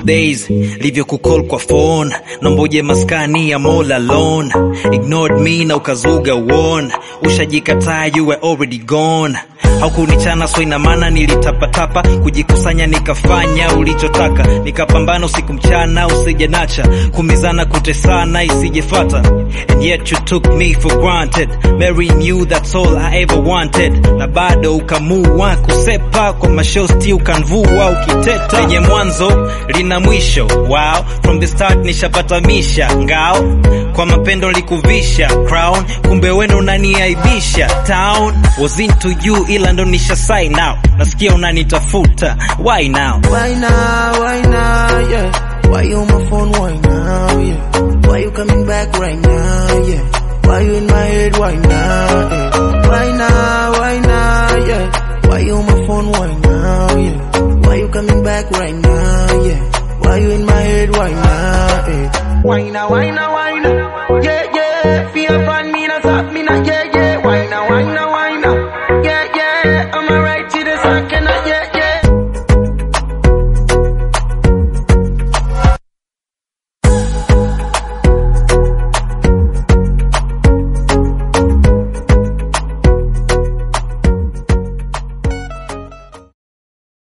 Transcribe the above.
days livyo kukol kwa phone, nomboje maskani ya all alone. Ignored me na ukazuga won, ushajikataa you were already gone. Haukunichana so ina maana nilitapatapa, kujikusanya nikafanya ulichotaka, nikapambana usiku mchana usijanacha, kumizana kutesana isijefata. And yet you took me for granted, marrying you that's all I ever wanted. Na bado ukamua kusepa kwa mashosti ukanvua ukiteta. Lenye mwanzo lina mwisho, wow, from the start nishapata misha ngao, kwa mapendo likuvisha crown, kumbe wenu unaniaibisha town. Was into you ila ndo nisha sign out, nasikia unanitafuta, why now? Why now, yeah. Why you on my phone, why now, yeah. Why you coming back right now, yeah. Why you in my head, why now, yeah. Why now, yeah. Why you on my phone, why now, yeah. Why you coming back right now, yeah. Why you in my head, why now, yeah. Why now, yeah, yeah. Feel